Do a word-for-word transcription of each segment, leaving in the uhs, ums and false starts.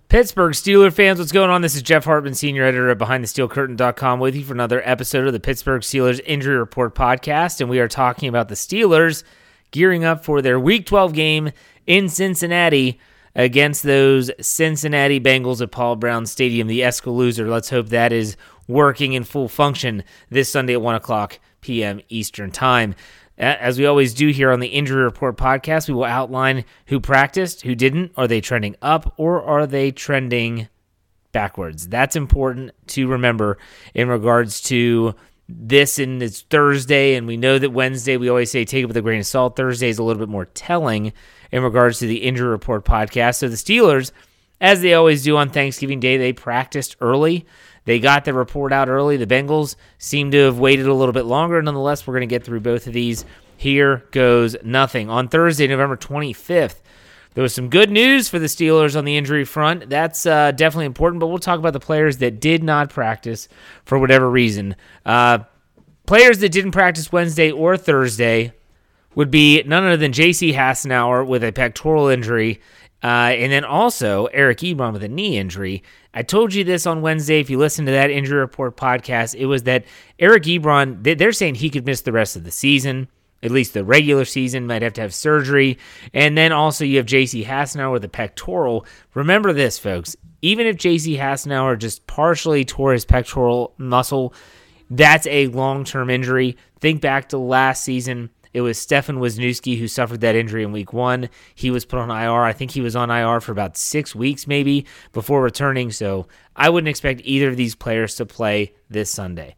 Pittsburgh Steelers fans, what's going on? This is Jeff Hartman, senior editor of behind the steel curtain dot com, with you for another episode of the Pittsburgh Steelers Injury Report podcast, and we are talking about the Steelers gearing up for their Week twelve game in Cincinnati against those Cincinnati Bengals at Paul Brown Stadium, the Escalooser. Let's hope that is working in full function this Sunday at one o'clock p.m. Eastern Time. As we always do here on the Injury Report podcast, we will outline who practiced, who didn't. Are they trending up or are they trending backwards? That's important to remember in regards to this, and it's Thursday, and we know that Wednesday, we always say take it with a grain of salt. Thursday is a little bit more telling in regards to the Injury Report podcast. So the Steelers, as they always do on Thanksgiving Day, they practiced early. They got the report out early. The Bengals seem to have waited a little bit longer. Nonetheless, we're going to get through both of these. Here goes nothing. On Thursday, November twenty-fifth, there was some good news for the Steelers on the injury front. That's uh, definitely important, but we'll talk about the players that did not practice for whatever reason. Uh, players that didn't practice Wednesday or Thursday would be none other than J C Hassenauer with a pectoral injury, uh, and then also Eric Ebron with a knee injury. I told you this on Wednesday. If you listen to that Injury Report podcast, it was that Eric Ebron, they're saying he could miss the rest of the season, at least the regular season, might have to have surgery. And then also you have J C Hassenauer with a pectoral. Remember this, folks. Even if J C Hassenauer just partially tore his pectoral muscle, that's a long-term injury. Think back to last season. It was Stefan Wisniewski who suffered that injury in week one. He was put on I R. I think he was on I R for about six weeks maybe before returning, so I wouldn't expect either of these players to play this Sunday.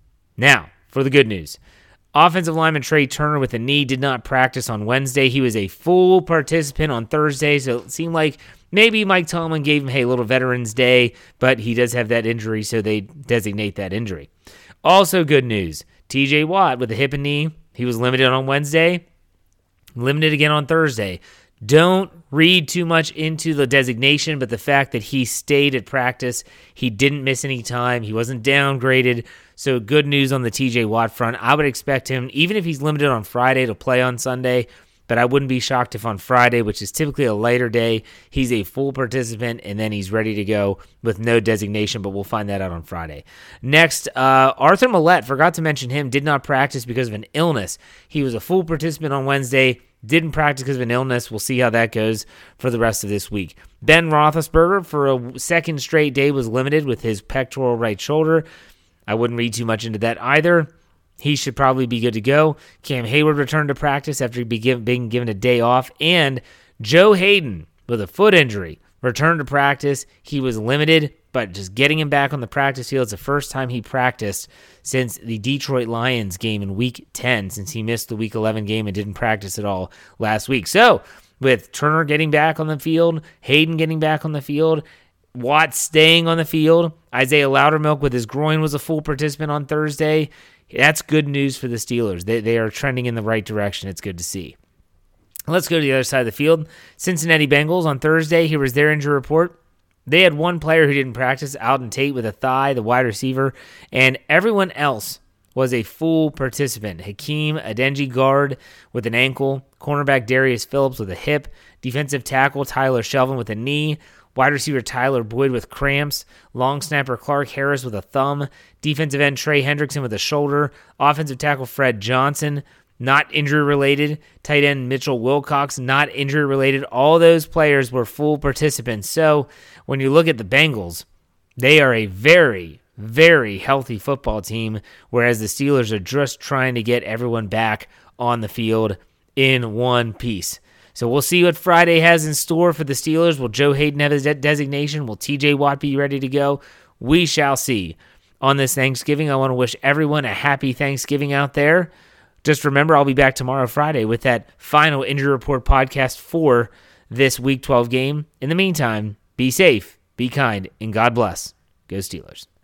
Now, for the good news. Offensive lineman Trey Turner with a knee did not practice on Wednesday. He was a full participant on Thursday, so it seemed like maybe Mike Tomlin gave him, hey, little Veterans Day, but he does have that injury, so they designate that injury. Also good news, T J Watt with a hip and knee. He was limited on Wednesday, limited again on Thursday. Don't read too much into the designation, but the fact that he stayed at practice, he didn't miss any time, he wasn't downgraded, so good news on the T J Watt front. I would expect him, even if he's limited on Friday, to play on Sunday, but I wouldn't be shocked if on Friday, which is typically a lighter day, he's a full participant and then he's ready to go with no designation, but we'll find that out on Friday. Next, uh, Arthur Millette, forgot to mention him, did not practice because of an illness. He was a full participant on Wednesday, didn't practice because of an illness. We'll see how that goes for the rest of this week. Ben Roethlisberger, for a second straight day, was limited with his pectoral right shoulder. I wouldn't read too much into that either. He should probably be good to go. Cam Hayward returned to practice after being given a day off. And Joe Hayden, with a foot injury, returned to practice. He was limited, but just getting him back on the practice field, it's the first time he practiced since the Detroit Lions game in Week ten, since he missed the Week eleven game and didn't practice at all last week. So, with Turner getting back on the field, Hayden getting back on the field, Watt staying on the field, Isaiah Loudermilk with his groin was a full participant on Thursday. That's good news for the Steelers. They they are trending in the right direction. It's good to see. Let's go to the other side of the field. Cincinnati Bengals on Thursday. Here was their injury report. They had one player who didn't practice, Alden Tate with a thigh, the wide receiver, and everyone else was a full participant. Hakeem Adeniji guard with an ankle, cornerback Darius Phillips with a hip, defensive tackle Tyler Shelvin with a knee, wide receiver Tyler Boyd with cramps, long snapper Clark Harris with a thumb, defensive end Trey Hendrickson with a shoulder, offensive tackle Fred Johnson, not injury-related, tight end Mitchell Wilcox, not injury-related. All those players were full participants. So when you look at the Bengals, they are a very, very healthy football team, whereas the Steelers are just trying to get everyone back on the field in one piece. So we'll see what Friday has in store for the Steelers. Will Joe Hayden have his de- designation? Will T J Watt be ready to go? We shall see. On this Thanksgiving, I want to wish everyone a happy Thanksgiving out there. Just remember, I'll be back tomorrow, Friday, with that final Injury Report podcast for this Week twelve game. In the meantime, be safe, be kind, and God bless. Go Steelers.